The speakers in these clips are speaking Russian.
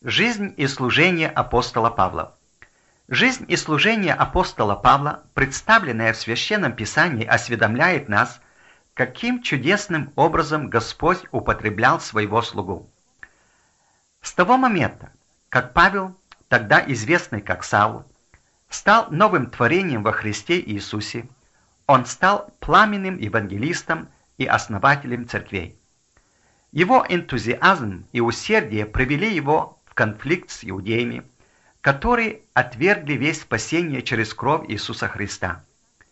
Жизнь и служение апостола Павла. Жизнь и служение апостола Павла, представленное в Священном Писании, осведомляет нас, каким чудесным образом Господь употреблял своего слугу. С того момента, как Павел, тогда известный как Саул, стал новым творением во Христе Иисусе, он стал пламенным евангелистом и основателем церквей. Его энтузиазм и усердие привели его в конфликт с иудеями, которые отвергли весть спасения через кровь Иисуса Христа.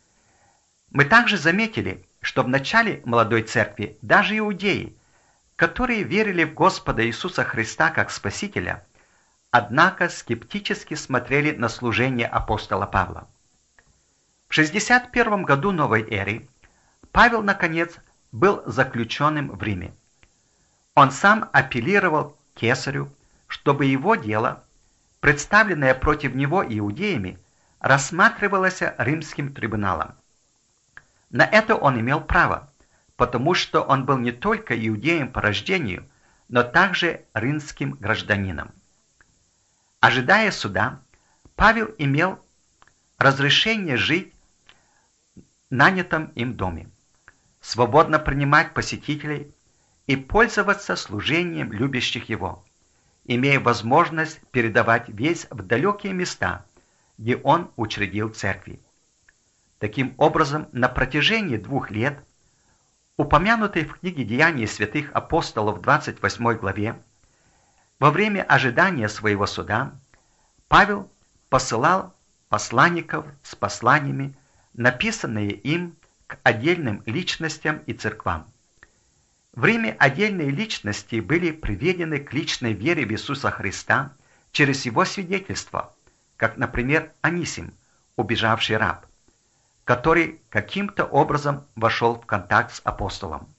Мы также заметили, что в начале молодой церкви даже иудеи, которые верили в Господа Иисуса Христа как Спасителя, однако скептически смотрели на служение апостола Павла. В 61 году новой эры Павел, наконец, был заключенным в Риме. Он сам апеллировал к кесарю, чтобы его дело, представленное против него иудеями, рассматривалось римским трибуналом. На это он имел право, потому что он был не только иудеем по рождению, но также римским гражданином. Ожидая суда, Павел имел разрешение жить в нанятом им доме, свободно принимать посетителей и пользоваться служением любящих его, имея возможность передавать весть в далекие места, где он учредил церкви. Таким образом, на протяжении 2 лет, упомянутой в книге «Деяния святых апостолов» в 28 главе, во время ожидания своего суда, Павел посылал посланников с посланиями, написанные им к отдельным личностям и церквам. В Риме отдельные личности были приведены к личной вере в Иисуса Христа через его свидетельство, как, например, Анисим, убежавший раб, который каким-то образом вошел в контакт с апостолом.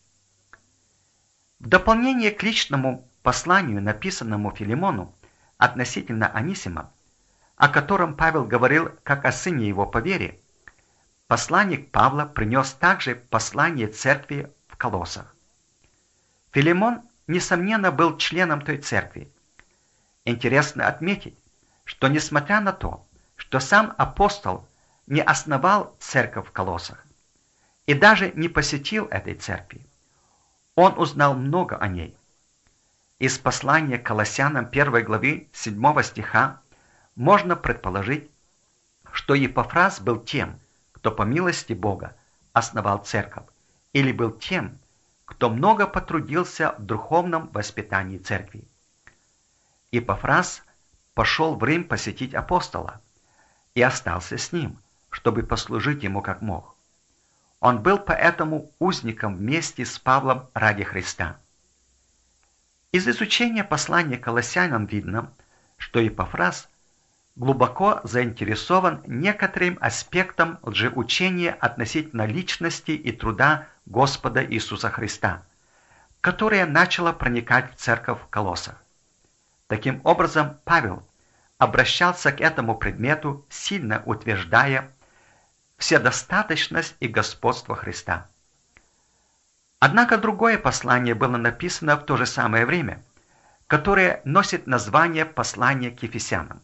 В дополнение к личному посланию, написанному Филимону относительно Анисима, о котором Павел говорил как о сыне его по вере, посланник Павла принес также послание церкви в Колоссах. Филимон, несомненно, был членом той церкви. Интересно отметить, что несмотря на то, что сам апостол не основал церковь в Колоссах и даже не посетил этой церкви, он узнал много о ней. Из послания к Колоссянам 1 главы 7 стиха можно предположить, что Епафрас был тем, кто по милости Бога основал церковь, или был тем, кто много потрудился в духовном воспитании церкви. Епафрас пошел в Рим посетить апостола и остался с ним, чтобы послужить ему как мог. Он был поэтому узником вместе с Павлом ради Христа. Из изучения послания к Колоссянам видно, что Епафрас глубоко заинтересован некоторым аспектом лжеучения относительно личности и труда Господа Иисуса Христа, которое начало проникать в церковь в Колоссах. Таким образом, Павел обращался к этому предмету, сильно утверждая вседостаточность и господство Христа. Однако другое послание было написано в то же самое время, которое носит название «Послание к Ефесянам».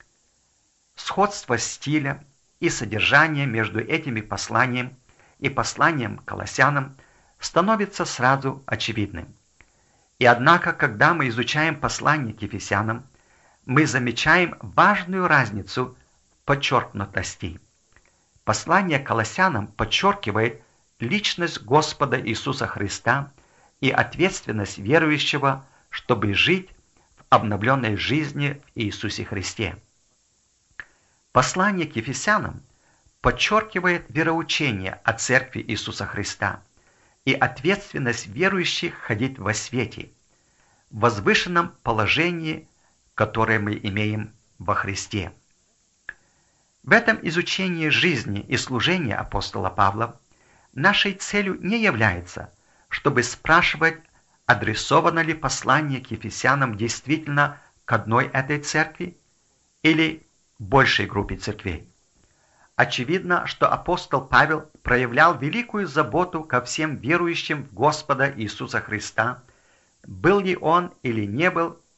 Сходство стиля и содержания между этими посланиями и посланием к Колоссянам становится сразу очевидным. И однако, когда мы изучаем послание к Ефесянам, мы замечаем важную разницу в подчеркнутости. Послание к Колоссянам подчеркивает личность Господа Иисуса Христа и ответственность верующего, чтобы жить в обновленной жизни в Иисусе Христе. Послание к Ефесянам подчеркивает вероучение о Церкви Иисуса Христа и ответственность верующих ходить во свете, в возвышенном положении, которое мы имеем во Христе. В этом изучении жизни и служения апостола Павла нашей целью не является, чтобы спрашивать, адресовано ли послание к Ефесянам действительно к одной этой церкви или большей группе церквей. Очевидно, что апостол Павел проявлял великую заботу ко всем верующим в Господа Иисуса Христа, был ли он или не был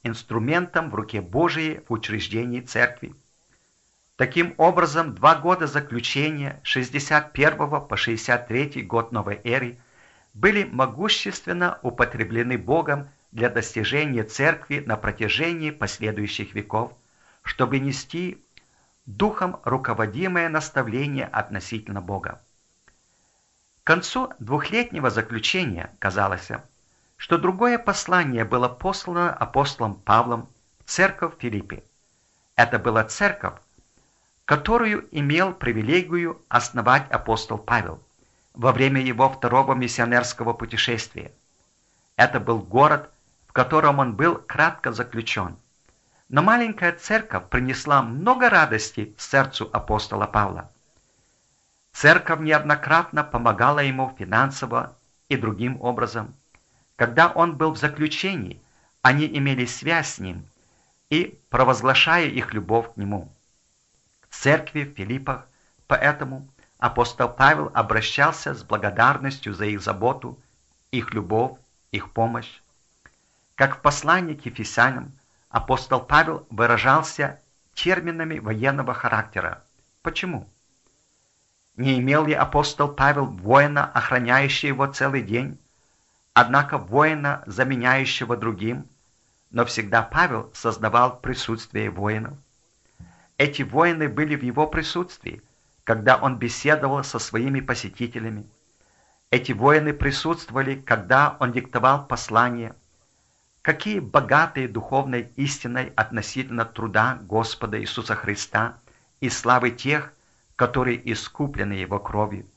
инструментом в руке Божией в учреждении церкви. Таким образом, 2 года заключения с 61 по 63 год новой эры были могущественно употреблены Богом для достижения церкви на протяжении последующих веков, чтобы нести духом руководимое наставление относительно Бога. К концу двухлетнего заключения казалось, что другое послание было послано апостолом Павлом в церковь Филиппи. Это была церковь, которую имел привилегию основать апостол Павел во время его второго миссионерского путешествия. Это был город, в котором он был кратко заключен. Но маленькая церковь принесла много радости сердцу апостола Павла. Церковь неоднократно помогала ему финансово и другим образом. Когда он был в заключении, они имели связь с ним и провозглашая их любовь к нему. К церкви в Филиппах, поэтому апостол Павел обращался с благодарностью за их заботу, их любовь, их помощь. Как в послании к Ефесянам, апостол Павел выражался терминами военного характера. Почему? Не имел ли апостол Павел воина, охраняющего его целый день, однако воина, заменяющего другим, но всегда Павел сознавал присутствие воинов. Эти воины были в его присутствии, когда он беседовал со своими посетителями. Эти воины присутствовали, когда он диктовал послание. Какие богатые духовной истиной относительно труда Господа Иисуса Христа и славы тех, которые искуплены Его кровью.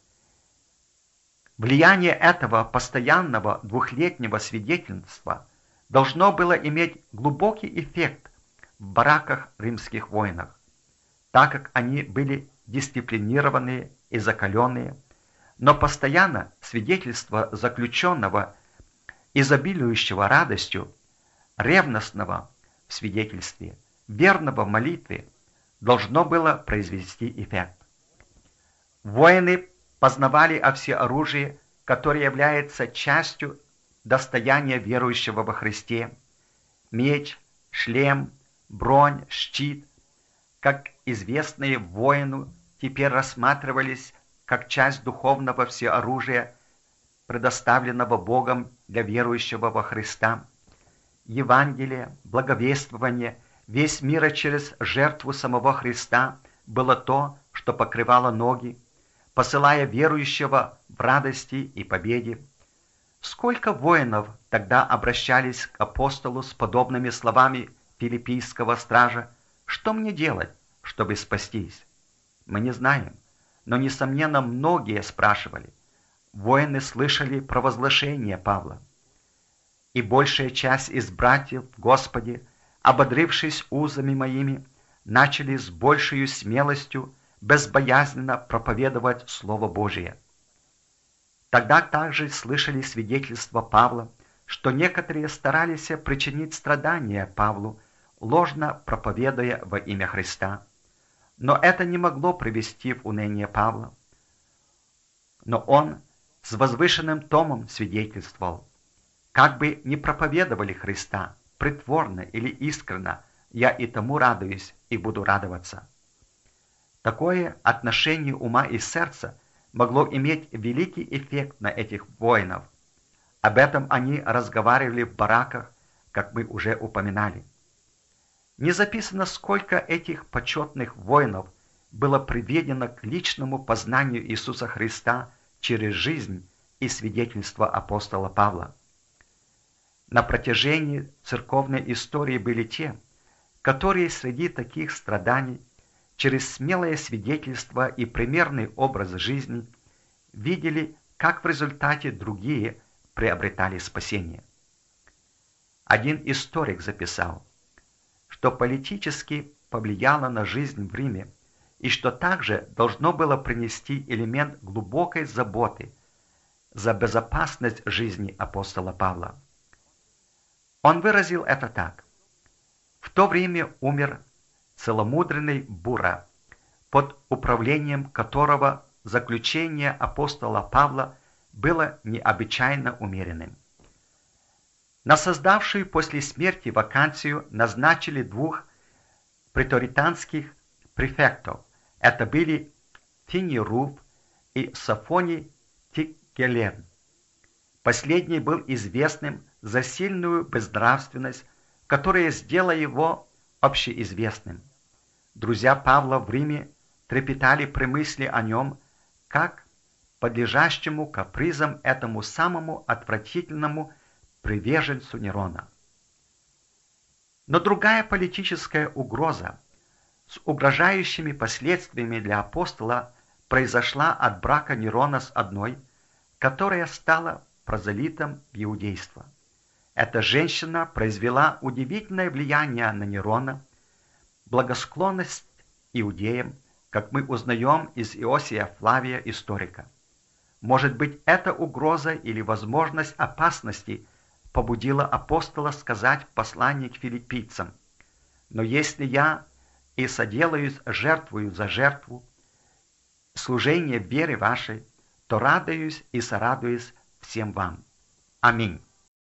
Влияние этого постоянного двухлетнего свидетельства должно было иметь глубокий эффект в бараках римских воинов, так как они были дисциплинированные и закаленные, но постоянно свидетельство заключенного, изобилующего радостью, ревностного в свидетельстве, верного в молитве, должно было произвести эффект. Воины познавали о всеоружии, которое является частью достояния верующего во Христе. Меч, шлем, бронь, щит, как известные воину, теперь рассматривались как часть духовного всеоружия, предоставленного Богом для верующего во Христа. Евангелие, благовествование, весь мир через жертву самого Христа было то, что покрывало ноги, посылая верующего в радости и победе. Сколько воинов тогда обращались к апостолу с подобными словами филиппийского стража: «Что мне делать, чтобы спастись?» Мы не знаем, но, несомненно, многие спрашивали. Воины слышали провозглашение Павла. И большая часть из братьев в Господе, ободрившись узами моими, начали с большей смелостью безбоязненно проповедовать Слово Божие. Тогда также слышали свидетельство Павла, что некоторые старались причинить страдания Павлу, ложно проповедуя во имя Христа. Но это не могло привести в уныние Павла. Но он с возвышенным томом свидетельствовал: «Как бы ни проповедовали Христа, притворно или искренно, я и тому радуюсь и буду радоваться». Такое отношение ума и сердца могло иметь великий эффект на этих воинов. Об этом они разговаривали в бараках, как мы уже упоминали. Не записано, сколько этих почетных воинов было приведено к личному познанию Иисуса Христа через жизнь и свидетельство апостола Павла. На протяжении церковной истории были те, которые среди таких страданий, через смелое свидетельство и примерный образ жизни, видели, как в результате другие приобретали спасение. Один историк записал, что политически повлияло на жизнь в Риме и что также должно было принести элемент глубокой заботы за безопасность жизни апостола Павла. Он выразил это так: «В то время умер целомудренный Бура, под управлением которого заключение апостола Павла было необычайно умеренным. На создавшую после смерти вакансию назначили 2 претоританских префектов. Это были Финий Руф и Сафоний Тигелен. Последний был известным за сильную безнравственность, которая сделала его общеизвестным. Друзья Павла в Риме трепетали при мысли о нем, как подлежащему капризам этому самому отвратительному приверженцу Нерона. Но другая политическая угроза с угрожающими последствиями для апостола произошла от брака Нерона с одной, которая стала прозелитом в иудейство. Эта женщина произвела удивительное влияние на Нерона, благосклонность иудеям, как мы узнаем из Иосия Флавия, историка. Может быть, эта угроза или возможность опасности побудила апостола сказать в послании к филиппийцам: «Но если я и соделаюсь жертвою за жертву, служение веры вашей, то радуюсь и сорадуюсь всем вам». Аминь.